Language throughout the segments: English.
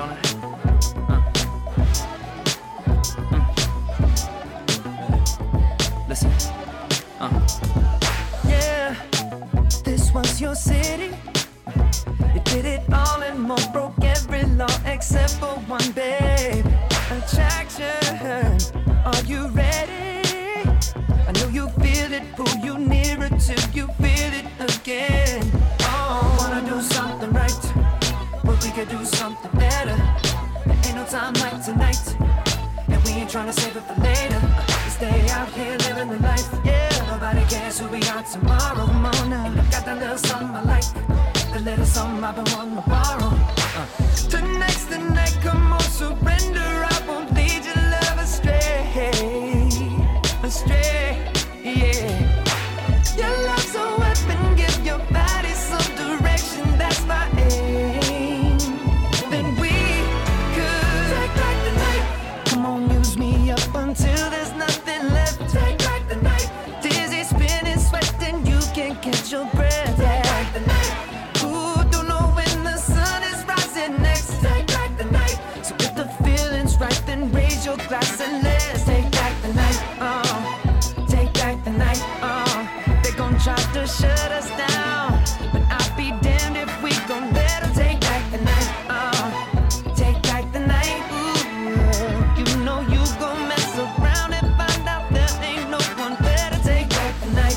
don't it? Listen. Yeah, this was your city. You did it all and more, broke every law except for one, babe. Attraction, are you ready? I know you feel it, pull you nearer till you feel it again. Oh, wanna do something right, but we could do something better. There ain't no time like tonight, and we ain't tryna save it for later. We stay out here living the life, yeah. Nobody cares who we are tomorrow. Come on now, and I got that little something I like, the little something I've been wanting to borrow. Tonight's the night, come on, surrender. I won't lead your love astray, astray, yeah. Your love's a weapon, give your body some direction, that's my aim. Then we could take back the night. Come on, use me up until there's nothing left. Take back the night. Dizzy, spinning, sweating, you can't catch your breath. Take back the night. Ooh, don't know when the sun is rising next. Take back the night. So if the feeling's right, then raise your glass and let's take back the night. Take back the night. They gon' try to shut us down, but I'll be damned if we gon' let them take back the night. Take back the night. Ooh, you know you gon' mess around and find out there ain't no one better. Take back the night.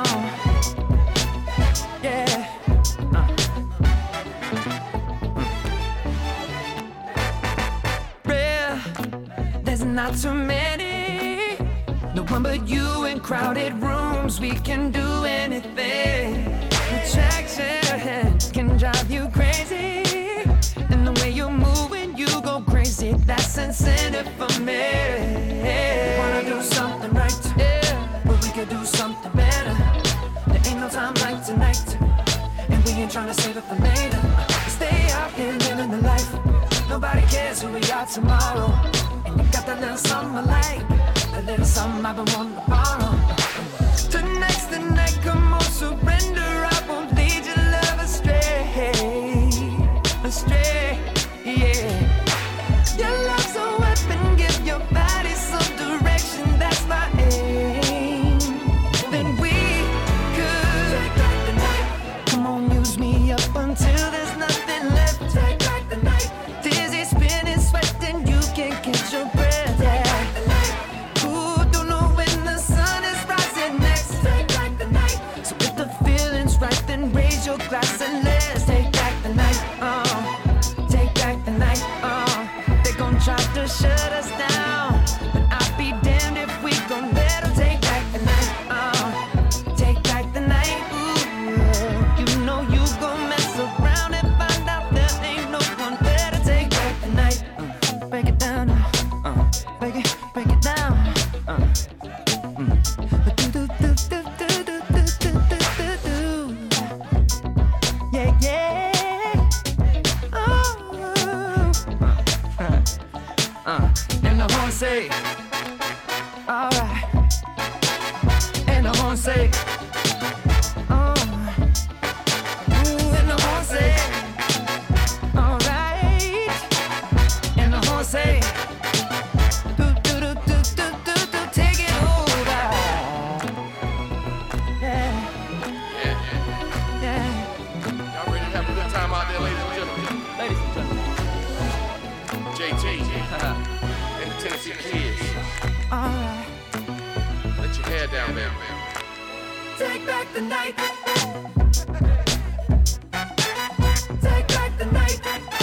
Yeah. Rare, there's not too many. No one but you in crowded rooms. We can do anything. Attraction can drive you crazy, and the way you're moving, you go crazy. That's incentive for me. Wanna do something right, yeah, but we could do something better. There ain't no time like tonight, and we ain't tryna save it for later. We stay out here living the life. Nobody cares who we are tomorrow. And you got that little something I like, a little something I've been wanting to borrow. Tonight's the night, come on, surrender. I won't lead your love astray, astray, yeah. Your love's a weapon, give your body some direction, that's my aim. Then we could take back the night. Come on, use me up until there's nothing left. Take back the night. Dizzy, spinning, sweating, you can't catch your breath, yeah. Raise your glass and let's take back the night. Take back the night. They gon' try to shut us down, but I'll be damned if we gon' let them take back the night. Take back the night. Ooh, you know you gon' mess around and find out there ain't no one better. Take back the night. Break it down. Break it down. Yeah, yeah. And the horn say, alright. And the horn say, and the horn say, alright. And the horn say, take it over. Yeah. Y'all ready to have a good time out there, ladies and gentlemen? Ladies and gentlemen. JT and the Tennessee Kids. Alright. Let your hair down, man. Take back the night. Take back the night.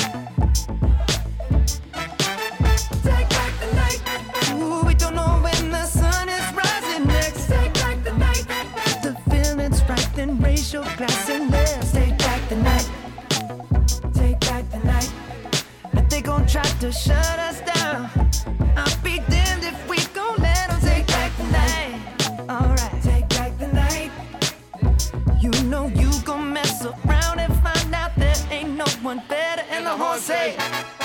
Take back the night. Ooh, we don't know when the sun is rising next. Take back the night. If the feeling's right, then raise your glass and let's take back the night. Take back the night. If they gon' try to shut us down, I'll be damned if we gon' let them take back the night. Alright, take back the night. You know you gon' mess around and find out there ain't no one better. And the horn say,